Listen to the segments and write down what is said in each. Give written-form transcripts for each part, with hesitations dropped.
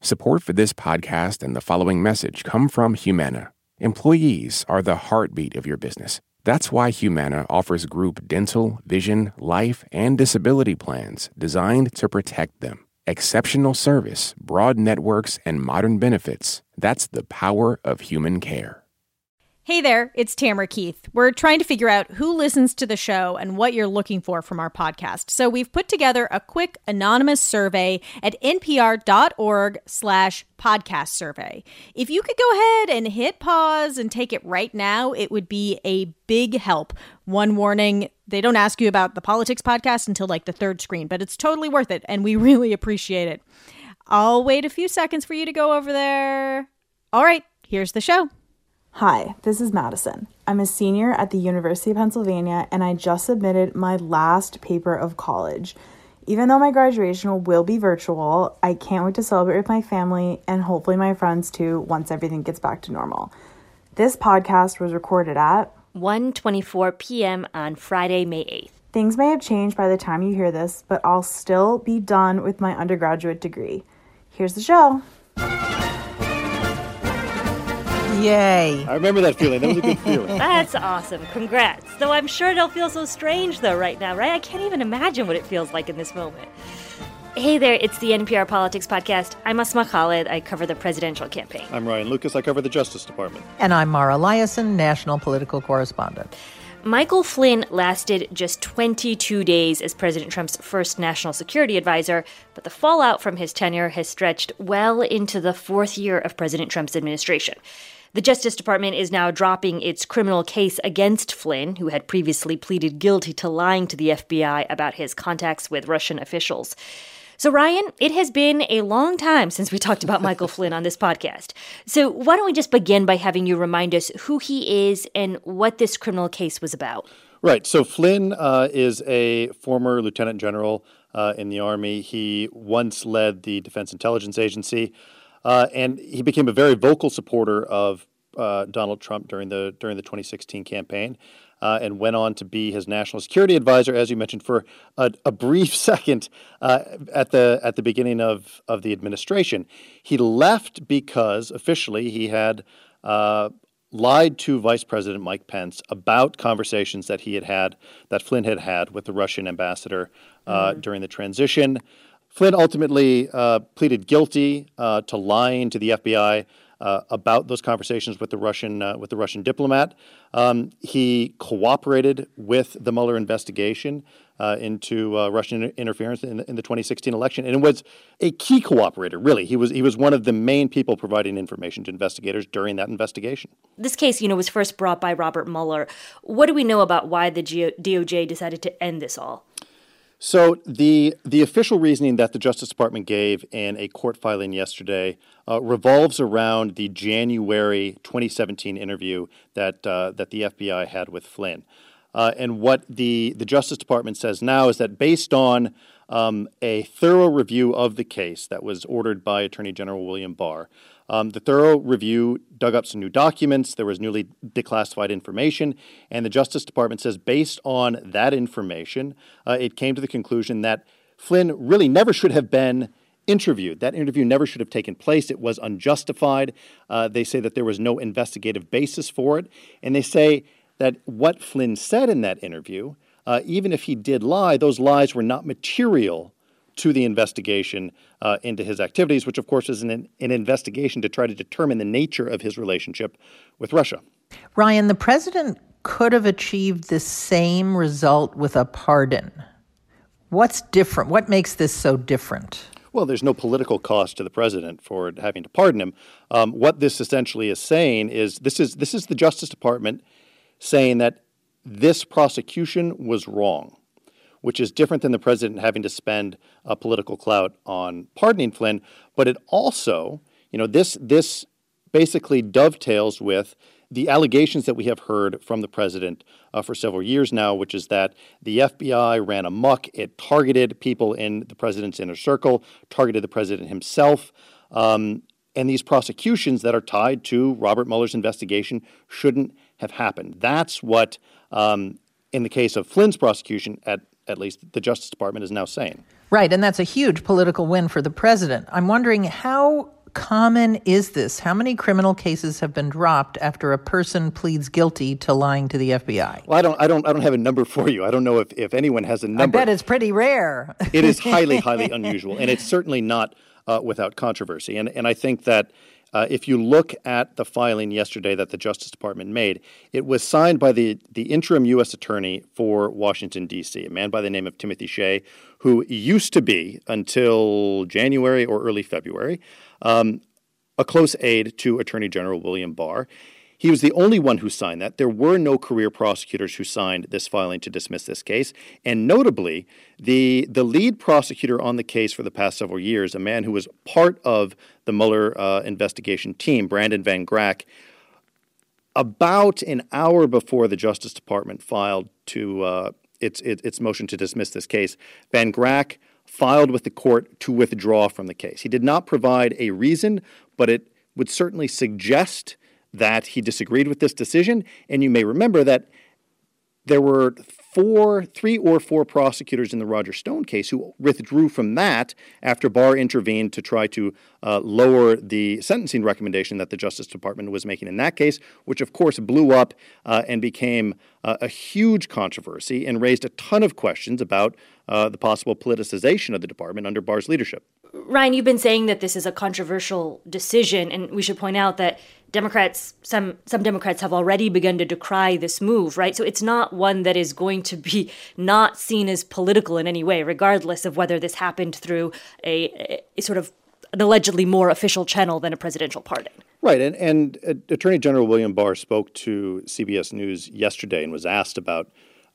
Support for this podcast and the following message come from Humana. Employees are the heartbeat of your business. That's why Humana offers group dental, vision, life, and disability plans designed to protect them. Exceptional service, broad networks, and modern benefits. That's the power of human care. Hey there, it's Tamara Keith. We're trying to figure out who listens to the show and what you're looking for from our podcast. So we've put together a quick anonymous survey at npr.org/podcast survey. If you could go ahead and hit pause and take it right now, it would be a big help. One warning, they don't ask you about the politics podcast until like the third screen, but it's totally worth it, and we really appreciate it. I'll wait a few seconds for you to go over there. All right, here's the show. Hi, this is Madison. I'm a senior at the University of Pennsylvania, and I just submitted my last paper of college. Even though my graduation will be virtual, I can't wait to celebrate with my family and hopefully my friends too once everything gets back to normal. This podcast was recorded at 1:24 p.m. on Friday, May 8th. Things may have changed by the time you hear this, but I'll still be done with my undergraduate degree. Here's the show. Yay. I remember that feeling. That was a good feeling. That's awesome. Congrats. Though I'm sure it'll feel so strange, though, right now, right? I can't even imagine what it feels like in this moment. Hey there, it's the NPR Politics Podcast. I'm Asma Khalid. I cover the presidential campaign. I'm Ryan Lucas. I cover the Justice Department. And I'm Mara Liasson, national political correspondent. Michael Flynn lasted just 22 days as President Trump's first national security advisor, but the fallout from his tenure has stretched well into the fourth year of President Trump's administration. The Justice Department is now dropping its criminal case against Flynn, who had previously pleaded guilty to lying to the FBI about his contacts with Russian officials. So, Ryan, it has been a long time since we talked about Michael Flynn on this podcast. So why don't we just begin by having you remind us who he is and what this criminal case was about? Right. So Flynn is a former lieutenant general in the Army. He once led the Defense Intelligence Agency. And he became a very vocal supporter of Donald Trump during the 2016 campaign, and went on to be his national security advisor, as you mentioned, for a brief second at the beginning of the administration. He left because officially he had lied to Vice President Mike Pence about conversations that Flynn had had with the Russian ambassador during the transition. Flynn ultimately pleaded guilty to lying to the FBI about those conversations with the Russian diplomat. He cooperated with the Mueller investigation into Russian interference in the 2016 election, and was a key cooperator. Really, he was one of the main people providing information to investigators during that investigation. This case, was first brought by Robert Mueller. What do we know about why the DOJ decided to end this all? So the official reasoning that the Justice Department gave in a court filing yesterday revolves around the January 2017 interview that the FBI had with Flynn. And what the Justice Department says now is that based on a thorough review of the case that was ordered by Attorney General William Barr, the thorough review dug up some new documents. There was newly declassified information. And the Justice Department says based on that information, it came to the conclusion that Flynn really never should have been interviewed. That interview never should have taken place. It was unjustified. They say that there was no investigative basis for it. And they say that what Flynn said in that interview, even if he did lie, those lies were not material to the investigation into his activities, which, of course, is an investigation to try to determine the nature of his relationship with Russia. Ryan, the president could have achieved the same result with a pardon. What's different? What makes this so different? Well, there's no political cost to the president for having to pardon him. What this essentially is saying is this is the Justice Department saying that this prosecution was wrong, which is different than the president having to spend political clout on pardoning Flynn. But it also, this basically dovetails with the allegations that we have heard from the president for several years now, which is that the FBI ran amok. It targeted people in the president's inner circle, targeted the president himself. And these prosecutions that are tied to Robert Mueller's investigation shouldn't have happened. That's what, in the case of Flynn's prosecution, at at least the Justice Department is now saying. Right, and that's a huge political win for the president. I'm wondering, how common is this? How many criminal cases have been dropped after a person pleads guilty to lying to the FBI? Well, I don't have a number for you. I don't know if anyone has a number. I bet it's pretty rare. It is highly, highly unusual, and it's certainly not without controversy. And I think that if you look at the filing yesterday that the Justice Department made, it was signed by the interim U.S. attorney for Washington, D.C., a man by the name of Timothy Shea, who used to be, until January or early February, a close aide to Attorney General William Barr. He was the only one who signed that. There were no career prosecutors who signed this filing to dismiss this case. And notably, the lead prosecutor on the case for the past several years, a man who was part of the Mueller investigation team, Brandon Van Grack, about an hour before the Justice Department filed its motion to dismiss this case, Van Grack filed with the court to withdraw from the case. He did not provide a reason, but it would certainly suggest that he disagreed with this decision. And you may remember that there were three or four prosecutors in the Roger Stone case who withdrew from that after Barr intervened to try to lower the sentencing recommendation that the Justice Department was making in that case, which of course blew up and became a huge controversy and raised a ton of questions about the possible politicization of the department under Barr's leadership. Ryan, you've been saying that this is a controversial decision, and we should point out that some Democrats have already begun to decry this move, right? So it's not one that is going to be not seen as political in any way, regardless of whether this happened through a sort of an allegedly more official channel than a presidential pardon. Right, and Attorney General William Barr spoke to CBS News yesterday and was asked about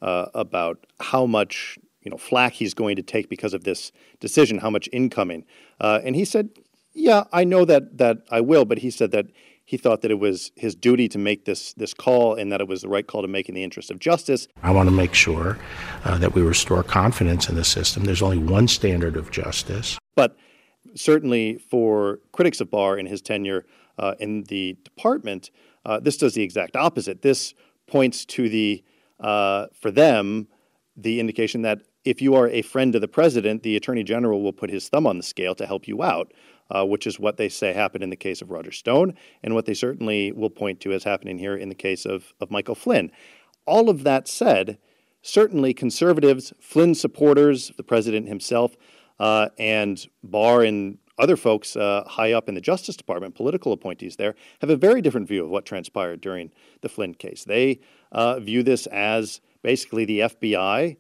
how much flack he's going to take because of this decision, how much incoming. And he said, yeah, I know that I will, but he said that he thought that it was his duty to make this call and that it was the right call to make in the interest of justice. I want to make sure that we restore confidence in the system. There's only one standard of justice. But certainly for critics of Barr in his tenure in the department, this does the exact opposite. This points to for them, the indication that if you are a friend of the president, the attorney general will put his thumb on the scale to help you out, which is what they say happened in the case of Roger Stone and what they certainly will point to as happening here in the case of Michael Flynn. All of that said, certainly conservatives, Flynn supporters, the president himself, and Barr and other folks high up in the Justice Department, political appointees there, have a very different view of what transpired during the Flynn case. They view this as basically the FBI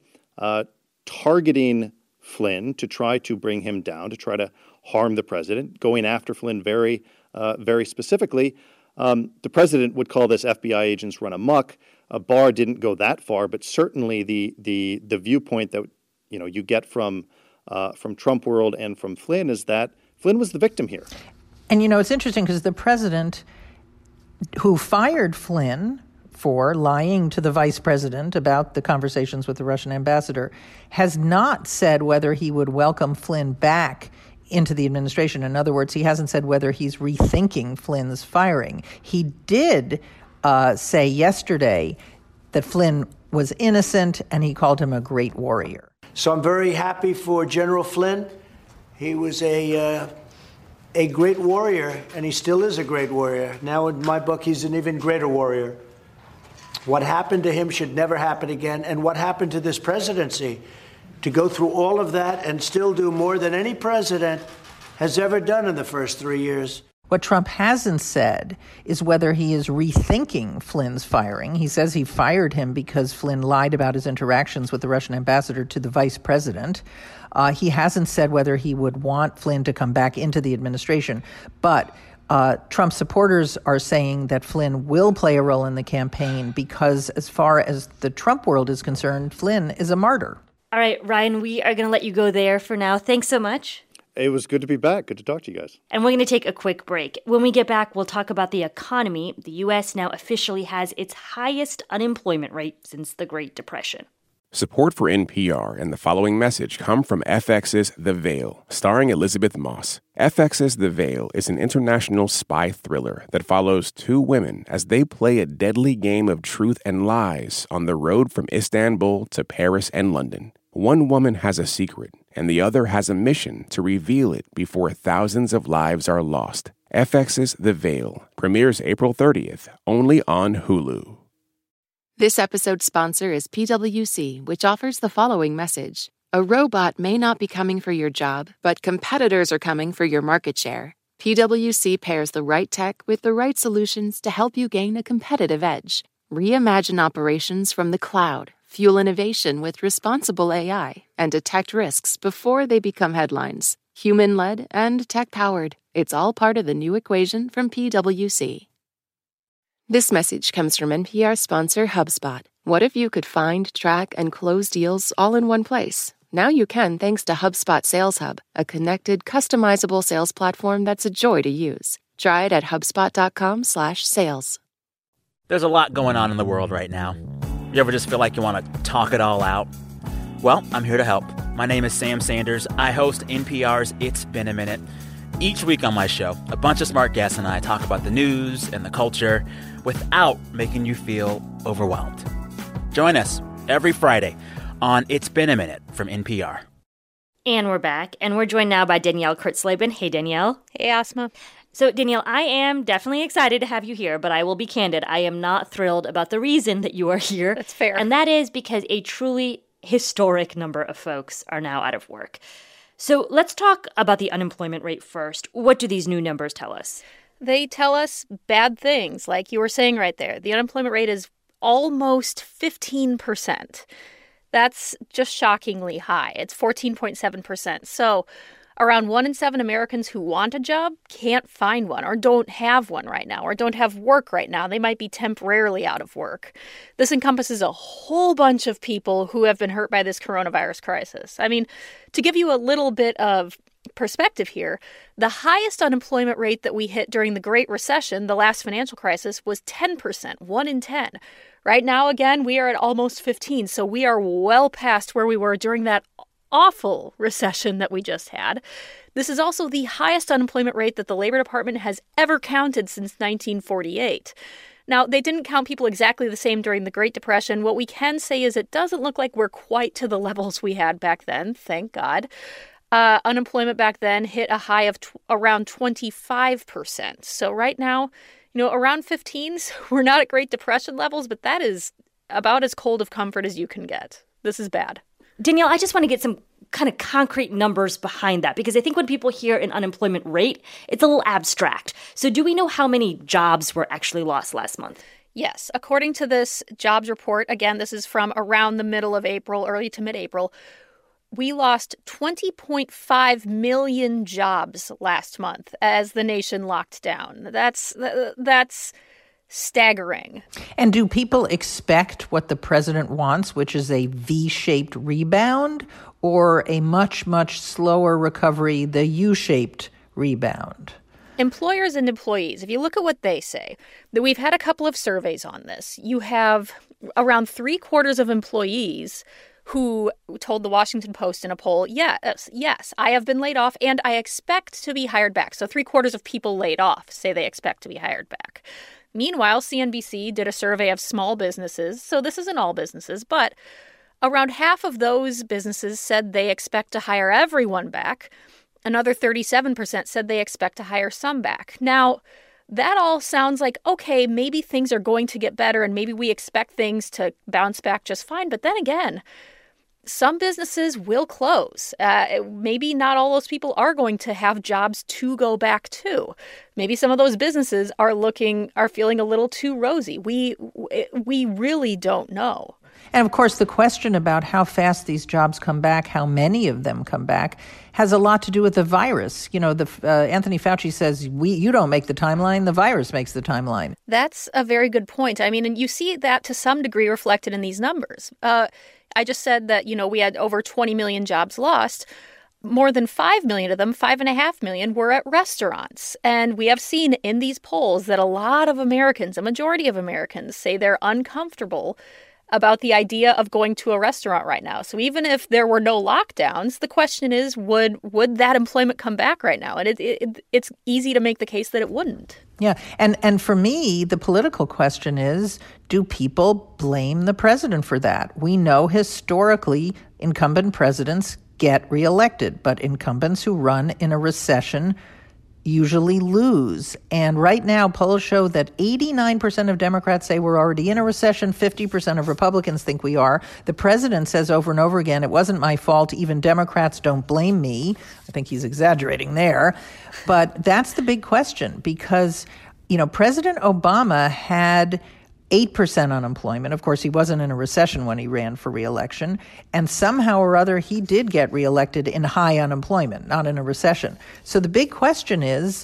targeting Flynn to try to bring him down, to try to harm the president, going after Flynn very, very specifically. The president would call this FBI agents run amok. Barr didn't go that far, but certainly the viewpoint that you get from Trump world and from Flynn is that Flynn was the victim here. And it's interesting because the president who fired Flynn for lying to the vice president about the conversations with the Russian ambassador has not said whether he would welcome Flynn back into the administration. In other words, he hasn't said whether he's rethinking Flynn's firing. He did say yesterday that Flynn was innocent and he called him a great warrior. So I'm very happy for General Flynn. He was a great warrior, and he still is a great warrior. Now, in my book, he's an even greater warrior. What happened to him should never happen again. And what happened to this presidency, to go through all of that and still do more than any president has ever done in the first 3 years. What Trump hasn't said is whether he is rethinking Flynn's firing. He says he fired him because Flynn lied about his interactions with the Russian ambassador to the vice president. He hasn't said whether he would want Flynn to come back into the administration. But Trump supporters are saying that Flynn will play a role in the campaign because as far as the Trump world is concerned, Flynn is a martyr. All right, Ryan, we are going to let you go there for now. Thanks so much. It was good to be back. Good to talk to you guys. And we're going to take a quick break. When we get back, we'll talk about the economy. The U.S. now officially has its highest unemployment rate since the Great Depression. Support for NPR and the following message come from FX's The Veil, starring Elizabeth Moss. FX's The Veil is an international spy thriller that follows two women as they play a deadly game of truth and lies on the road from Istanbul to Paris and London. One woman has a secret, and the other has a mission to reveal it before thousands of lives are lost. FX's The Veil premieres April 30th, only on Hulu. This episode's sponsor is PwC, which offers the following message. A robot may not be coming for your job, but competitors are coming for your market share. PwC pairs the right tech with the right solutions to help you gain a competitive edge. Reimagine operations from the cloud, fuel innovation with responsible AI, and detect risks before they become headlines. Human-led and tech-powered. It's all part of the new equation from PwC. This message comes from NPR sponsor HubSpot. What if you could find, track, and close deals all in one place? Now you can thanks to HubSpot Sales Hub, a connected, customizable sales platform that's a joy to use. Try it at HubSpot.com/sales. There's a lot going on in the world right now. You ever just feel like you want to talk it all out? Well, I'm here to help. My name is Sam Sanders. I host NPR's It's Been a Minute. Each week on my show, a bunch of smart guests and I talk about the news and the culture without making you feel overwhelmed. Join us every Friday on It's Been a Minute from NPR. And we're back, and we're joined now by Danielle Kurtzleben. Hey, Danielle. Hey, Asma. So, Danielle, I am definitely excited to have you here, but I will be candid. I am not thrilled about the reason that you are here. That's fair. And that is because a truly historic number of folks are now out of work. So let's talk about the unemployment rate first. What do these new numbers tell us? They tell us bad things, like you were saying right there. The unemployment rate is almost 15%. That's just shockingly high. It's 14.7%. So around 1 in 7 Americans who want a job can't find one or don't have one right now or don't have work right now. They might be temporarily out of work. This encompasses a whole bunch of people who have been hurt by this coronavirus crisis. I mean, to give you a little bit of perspective here, the highest unemployment rate that we hit during the Great Recession, the last financial crisis, was 10%, 1 in 10. Right now, again, we are at almost 15, so we are well past where we were during that awful recession that we just had. This is also the highest unemployment rate that the Labor Department has ever counted since 1948. Now, they didn't count people exactly the same during the Great Depression. What we can say is it doesn't look like we're quite to the levels we had back then, thank God. Unemployment back then hit a high of around 25%. So right now, around 15, so we're not at Great Depression levels, but that is about as cold of comfort as you can get. This is bad. Danielle, I just want to get some kind of concrete numbers behind that, because I think when people hear an unemployment rate, it's a little abstract. So do we know how many jobs were actually lost last month? Yes. According to this jobs report, again, this is from around the middle of April, early to mid-April, we lost 20.5 million jobs last month as the nation locked down. That's staggering. And do people expect what the president wants, which is a V-shaped rebound, or a much, much slower recovery, the U-shaped rebound? Employers and employees, if you look at what they say, that we've had a couple of surveys on this. You have around 3/4 of employees who told the Washington Post in a poll, yes, I have been laid off and I expect to be hired back. So 3/4 of people laid off say they expect to be hired back. Meanwhile, CNBC did a survey of small businesses, so this isn't all businesses, but around half of those businesses said they expect to hire everyone back. Another 37% said they expect to hire some back. Now, that all sounds like, okay, maybe things are going to get better and maybe we expect things to bounce back just fine. But then again, some businesses will close. Maybe not all those people are going to have jobs to go back to. Maybe some of those businesses are feeling a little too rosy. We really don't know. And of course, the question about how fast these jobs come back, how many of them come back, has a lot to do with the virus. Anthony Fauci says, you don't make the timeline, the virus makes the timeline. That's a very good point. I mean, and you see that to some degree reflected in these numbers. I just said that, we had over 20 million jobs lost. More than 5 million of them, 5.5 million, were at restaurants. And we have seen in these polls that a lot of Americans, a majority of Americans, say they're uncomfortable about the idea of going to a restaurant right now. So even if there were no lockdowns, the question is, would that employment come back right now? And it's easy to make the case that it wouldn't. Yeah. And for me, the political question is, do people blame the president for that? We know historically incumbent presidents get reelected, but incumbents who run in a recession usually lose. And right now, polls show that 89% of Democrats say we're already in a recession. 50% of Republicans think we are. The president says over and over again, it wasn't my fault. Even Democrats don't blame me. I think he's exaggerating there. But that's the big question because, President Obama had 8% unemployment. Of course, he wasn't in a recession when he ran for re-election. And somehow or other, he did get reelected in high unemployment, not in a recession. So the big question is,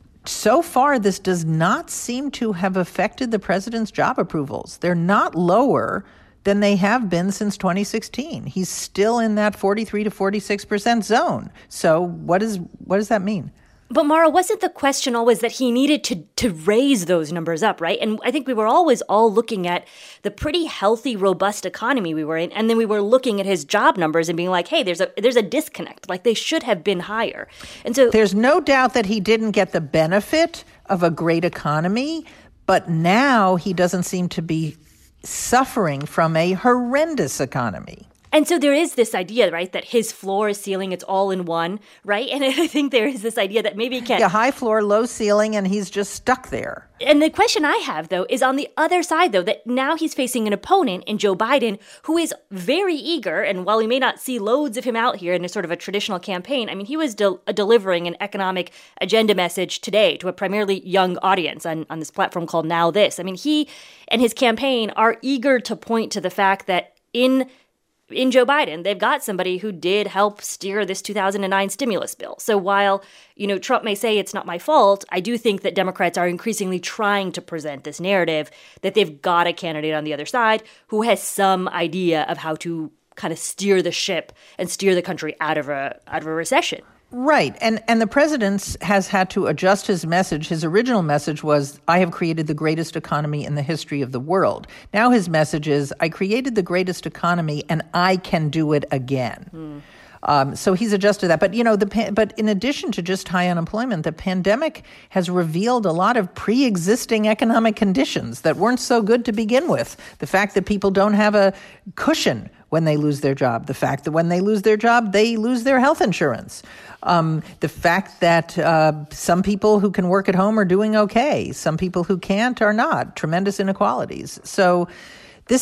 so far, this does not seem to have affected the president's job approvals. They're not lower than they have been since 2016. He's still in that 43 to 46% zone. So what does that mean? But Mara, wasn't the question always that he needed to raise those numbers up, right? And I think we were always all looking at the pretty healthy, robust economy we were in, and then we were looking at his job numbers and being like, hey, there's a disconnect. Like, they should have been higher. And so there's no doubt that he didn't get the benefit of a great economy, but now he doesn't seem to be suffering from a horrendous economy. And so there is this idea, right, that his floor is ceiling, it's all in one, right? And I think there is this idea that maybe he can't... Yeah, high floor, low ceiling, and he's just stuck there. And the question I have, though, is on the other side, though, that now he's facing an opponent in Joe Biden who is very eager, and while we may not see loads of him out here in a sort of a traditional campaign, I mean, he was delivering an economic agenda message today to a primarily young audience on this platform called Now This. I mean, he and his campaign are eager to point to the fact that in Joe Biden, they've got somebody who did help steer this 2009 stimulus bill. So while, Trump may say it's not my fault, I do think that Democrats are increasingly trying to present this narrative that they've got a candidate on the other side who has some idea of how to kind of steer the ship and steer the country out of a recession. Right. And the president has had to adjust his message. His original message was, I have created the greatest economy in the history of the world. Now his message is, I created the greatest economy and I can do it again. So he's adjusted that. But, but in addition to just high unemployment, the pandemic has revealed a lot of pre-existing economic conditions that weren't so good to begin with. The fact that people don't have a cushion when they lose their job. The fact that when they lose their job, they lose their health insurance. The fact that some people who can work at home are doing okay. Some people who can't are not. Tremendous inequalities. So to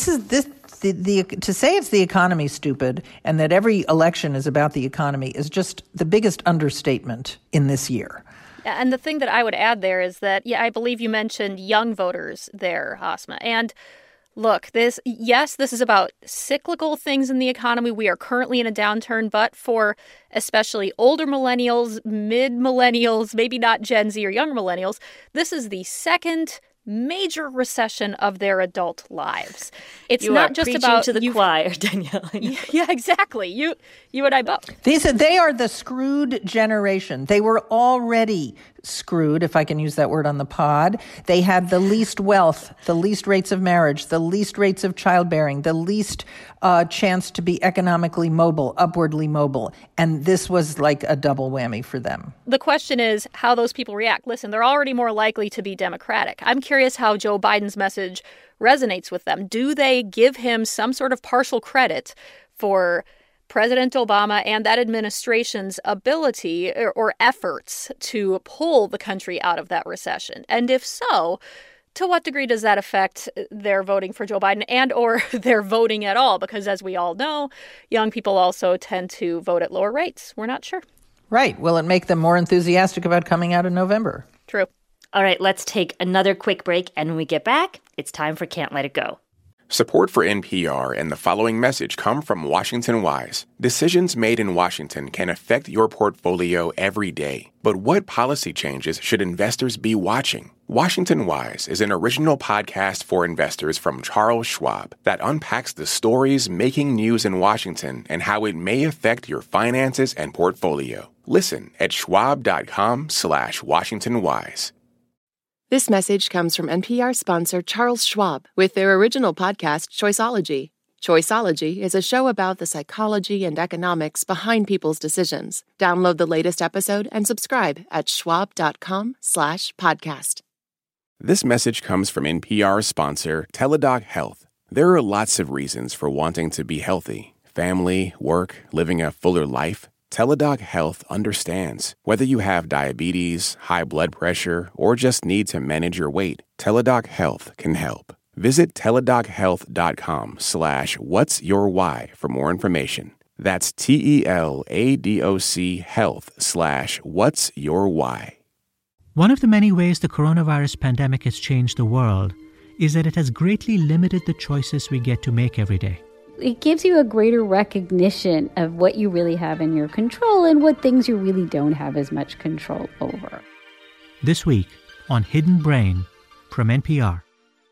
say it's the economy, stupid, and that every election is about the economy is just the biggest understatement in this year. And the thing that I would add there is that, I believe you mentioned young voters there, Asma. And look, this is about cyclical things in the economy. We are currently in a downturn, but for especially older millennials, mid-millennials, maybe not Gen Z or young millennials, this is the second major recession of their adult lives. It's not just about to the choir, Danielle. Yeah, exactly. You and I both. They are the screwed generation. They were already screwed, if I can use that word on the pod. They had the least wealth, the least rates of marriage, the least rates of childbearing, the least chance to be economically mobile, upwardly mobile. And this was like a double whammy for them. The question is how those people react. Listen, they're already more likely to be Democratic. I'm curious how Joe Biden's message resonates with them. Do they give him some sort of partial credit for President Obama and that administration's ability or efforts to pull the country out of that recession? And if so, to what degree does that affect their voting for Joe Biden and or their voting at all? Because as we all know, young people also tend to vote at lower rates. We're not sure. Right. Will it make them more enthusiastic about coming out in November? True. All right, let's take another quick break. And when we get back, it's time for Can't Let It Go. Support for NPR and the following message come from Washington Wise. Decisions made in Washington can affect your portfolio every day. But what policy changes should investors be watching? Washington Wise is an original podcast for investors from Charles Schwab that unpacks the stories making news in Washington and how it may affect your finances and portfolio. Listen at schwab.com/WashingtonWise. This message comes from NPR sponsor Charles Schwab with their original podcast, Choiceology. Choiceology is a show about the psychology and economics behind people's decisions. Download the latest episode and subscribe at schwab.com/podcast. This message comes from NPR sponsor Teladoc Health. There are lots of reasons for wanting to be healthy. Family, work, living a fuller life. Teladoc Health understands. Whether you have diabetes, high blood pressure, or just need to manage your weight, Teladoc Health can help. Visit teladochealth.com/whatsyourwhy for more information. That's TELADOC health/whatsyourwhy. One of the many ways the coronavirus pandemic has changed the world is that it has greatly limited the choices we get to make every day. It gives you a greater recognition of what you really have in your control and what things you really don't have as much control over. This week on Hidden Brain from NPR.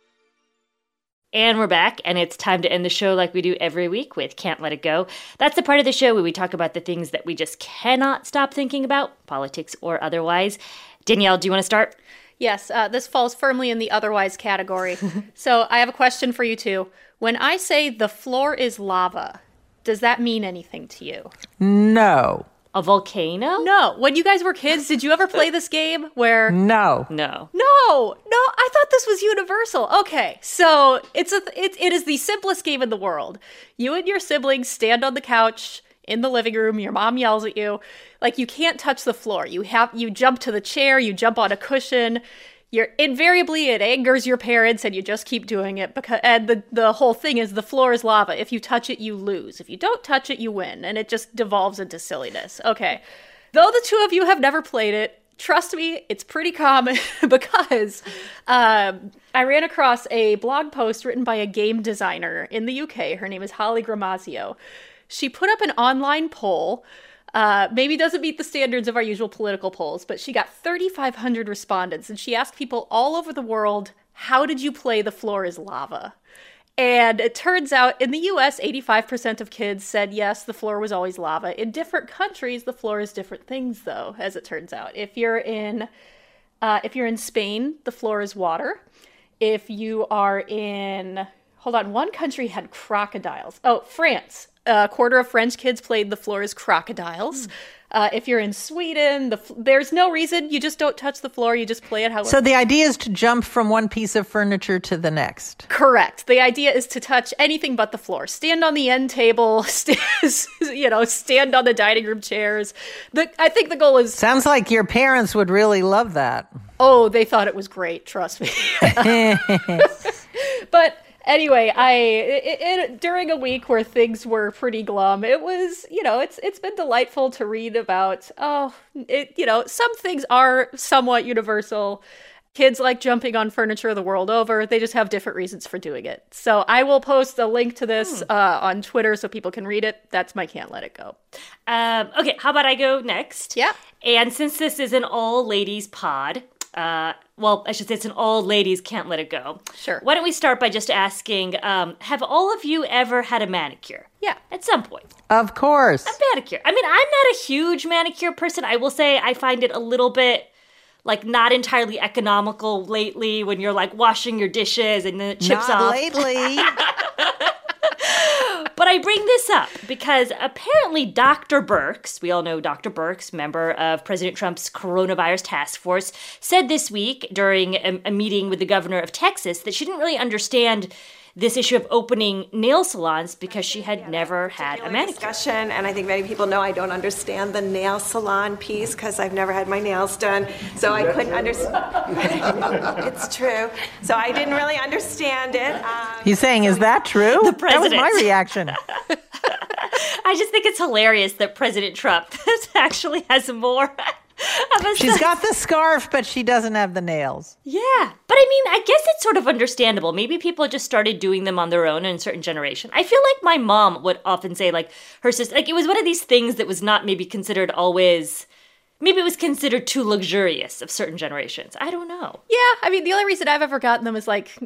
And we're back, and it's time to end the show like we do every week with Can't Let It Go. That's the part of the show where we talk about the things that we just cannot stop thinking about, politics or otherwise. Danielle, do you want to start? Yes, this falls firmly in the otherwise category. So I have a question for you two. When I say the floor is lava, does that mean anything to you? No. A volcano? No. When you guys were kids, did you ever play this game where... No. No. I thought this was universal. Okay, so it is the simplest game in the world. You and your siblings stand on the couch in the living room. Your mom yells at you. Like, you can't touch the floor. You jump to the chair. You jump on a cushion. It angers your parents, and you just keep doing it and the whole thing is the floor is lava. If you touch it, you lose. If you don't touch it, you win, and it just devolves into silliness. Okay. Though the two of you have never played it, trust me, it's pretty common because I ran across a blog post written by a game designer in the UK. Her name is Holly Gramazio. She put up an online poll. Maybe doesn't meet the standards of our usual political polls, but she got 3,500 respondents, and she asked people all over the world, how did you play The Floor is Lava? And it turns out in the US, 85% of kids said, yes, the floor was always lava. In different countries, the floor is different things, though, as it turns out. If you're in Spain, the floor is water. If you are in, one country had crocodiles. Oh, France. A quarter of French kids played The Floor is Crocodiles. If you're in Sweden, there's no reason. You just don't touch the floor. You just play it however. So the idea is to jump from one piece of furniture to the next. Correct. The idea is to touch anything but the floor. Stand on the end table. Stand on the dining room chairs. I think the goal is... Sounds like your parents would really love that. Oh, they thought it was great. Trust me. But... Anyway, during a week where things were pretty glum, it was, it's been delightful to read about, some things are somewhat universal. Kids like jumping on furniture the world over. They just have different reasons for doing it. So I will post a link to this on Twitter so people can read it. That's my Can't Let It Go. Okay, how about I go next? Yeah. And since this is an all-ladies pod... I should say it's an all ladies Can't Let It Go. Sure. Why don't we start by just asking, have all of you ever had a manicure? Yeah. At some point. Of course. A manicure. I mean, I'm not a huge manicure person. I will say I find it a little bit, not entirely economical lately when you're, washing your dishes and then it chips off. Not lately. But I bring this up because apparently Dr. Birx, we all know Dr. Birx, member of President Trump's coronavirus task force, said this week during a meeting with the governor of Texas that she didn't really understand this issue of opening nail salons because she had never had a manicure. Discussion, and I think many people know I don't understand the nail salon piece because I've never had my nails done, so I couldn't understand. It's true. So I didn't really understand it. He's saying, is that true? The president. That was my reaction. I just think it's hilarious that President Trump actually has more... She's got the scarf, but she doesn't have the nails. Yeah. But I mean, I guess it's sort of understandable. Maybe people just started doing them on their own in a certain generation. I feel like my mom would often say, her sister, it was one of these things that was not maybe considered always, maybe it was considered too luxurious of certain generations. I don't know. Yeah. I mean, the only reason I've ever gotten them is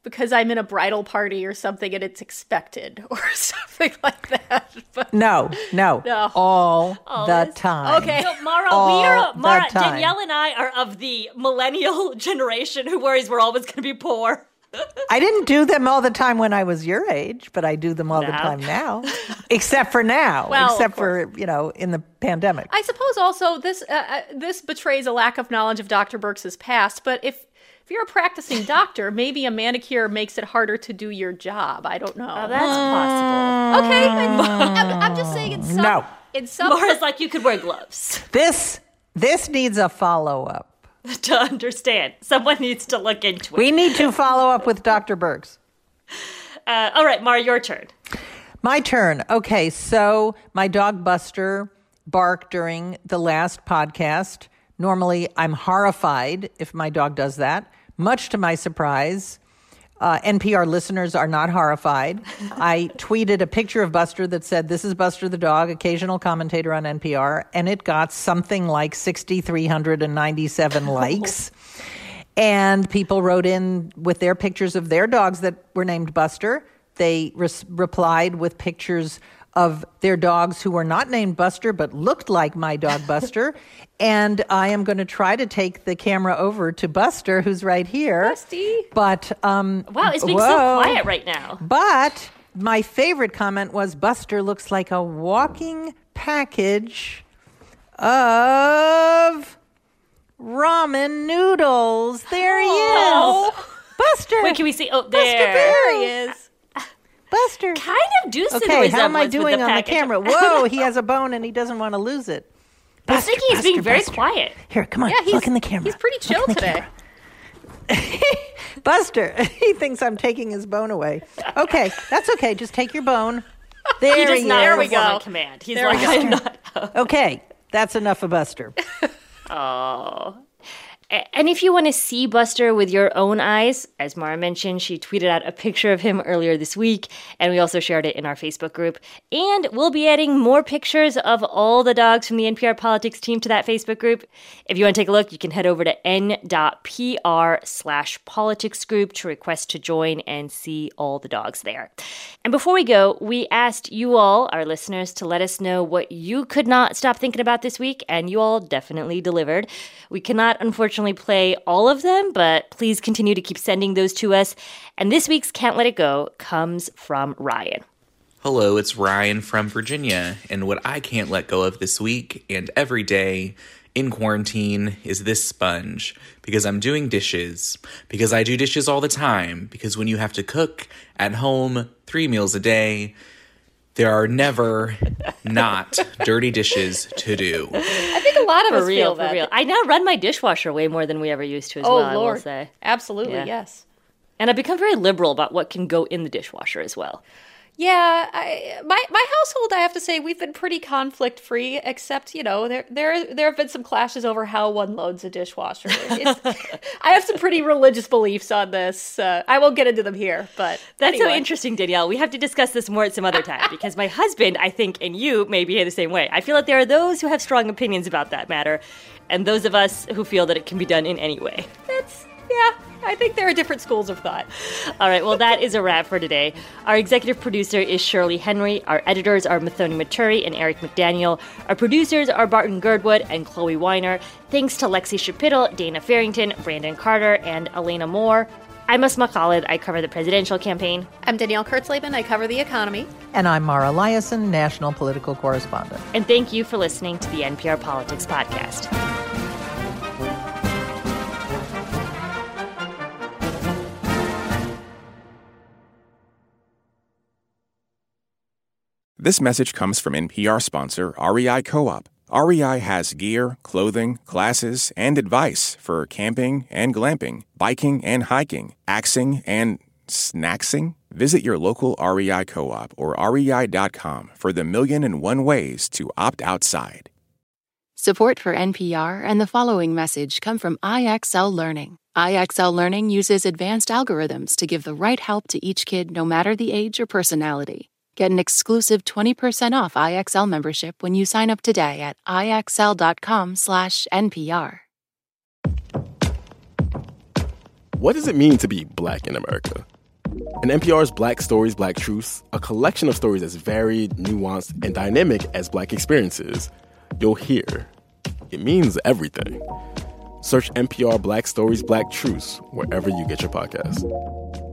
because I'm in a bridal party or something and it's expected or something like that. But No. All the time. Okay. No, Mara, time. Danielle and I are of the millennial generation who worries we're always going to be poor. I didn't do them all the time when I was your age, but I do them all the time now. Except for now. Well, except for, in the pandemic. I suppose also this betrays a lack of knowledge of Dr. Birx's past, but if you're a practicing doctor, maybe a manicure makes it harder to do your job. I don't know. Oh, that's possible. Okay. I'm just saying in some Mara's like, you could wear gloves. This needs a follow-up. To understand. Someone needs to look into it. We need to follow up with Dr. Birx. All right, Mara, your turn. My turn. Okay, so my dog Buster barked during the last podcast. Normally, I'm horrified if my dog does that. Much to my surprise, NPR listeners are not horrified. I tweeted a picture of Buster that said, "This is Buster the dog, occasional commentator on NPR," and it got something like 6,397 likes. And people wrote in with their pictures of their dogs that were named Buster. They replied with pictures of their dogs who were not named Buster but looked like my dog Buster. And I am going to try to take the camera over to Buster, who's right here. Busty. But wow, it's being so quiet right now. But my favorite comment was, Buster looks like a walking package of ramen noodles. There he is. Buster. Wait, can we see? Oh, there. Buster, there he is. Buster. Kind of do some Okay, how am I resemblance with doing the on the package. camera? Whoa, he has a bone and he doesn't want to lose it. I was thinking he's being very Buster. quiet. Here, come on, look in the camera. He's pretty chill today. Buster, he thinks I'm taking his bone away. Okay, that's okay. Just take your bone. There He does he not is. perform on command. He's There like, we go. I'm not. Okay, that's enough of Buster. Oh. And if you want to see Buster with your own eyes, as Mara mentioned, she tweeted out a picture of him earlier this week, and we also shared it in our Facebook group. And we'll be adding more pictures of all the dogs from the NPR Politics team to that Facebook group. If you want to take a look, you can head over to n.pr/politics group to request to join and see all the dogs there. And before we go, we asked you all, our listeners, to let us know what you could not stop thinking about this week, and you all definitely delivered. We cannot, unfortunately, play all of them, but please continue to keep sending those to us. And this week's Can't Let It Go comes from Ryan. Hello, it's Ryan from Virginia, and what I can't let go of this week and every day in quarantine is this sponge, because I'm doing dishes, because I do dishes all the time, because when you have to cook at home 3 meals a day, there are never not dirty dishes to do. I think a lot of us feel that. For real. I now run my dishwasher way more than we ever used to as well, Lord. I will say. Absolutely, Yeah. yes. And I've become very liberal about what can go in the dishwasher as well. Yeah, my household, I have to say, we've been pretty conflict free. Except, there have been some clashes over how one loads a dishwasher. I have some pretty religious beliefs on this. I won't get into them here, but That's anyway. so interesting, Danielle. We have to discuss this more at some other time because my husband, I think, and you may behave the same way. I feel like there are those who have strong opinions about that matter, and those of us who feel that it can be done in any way. I think there are different schools of thought. All right, well, that is a wrap for today. Our executive producer is Shirley Henry. Our editors are Mathoni Maturi and Eric McDaniel. Our producers are Barton Girdwood and Chloe Weiner. Thanks to Lexi Shapittle, Dana Farrington, Brandon Carter, and Elena Moore. I'm Asma Khalid. I cover the presidential campaign. I'm Danielle Kurtzleben. I cover the economy. And I'm Mara Liasson, national political correspondent. And thank you for listening to the NPR Politics Podcast. This message comes from NPR sponsor REI Co-op. REI has gear, clothing, classes, and advice for camping and glamping, biking and hiking, axing and snacksing. Visit your local REI Co-op or rei.com for the 1,000,001 ways to opt outside. Support for NPR and the following message come from IXL Learning. IXL Learning uses advanced algorithms to give the right help to each kid no matter the age or personality. Get an exclusive 20% off IXL membership when you sign up today at IXL.com/NPR. What does it mean to be Black in America? In NPR's Black Stories, Black Truths, a collection of stories as varied, nuanced, and dynamic as Black experiences, you'll hear. It means everything. Search NPR Black Stories, Black Truths wherever you get your podcasts.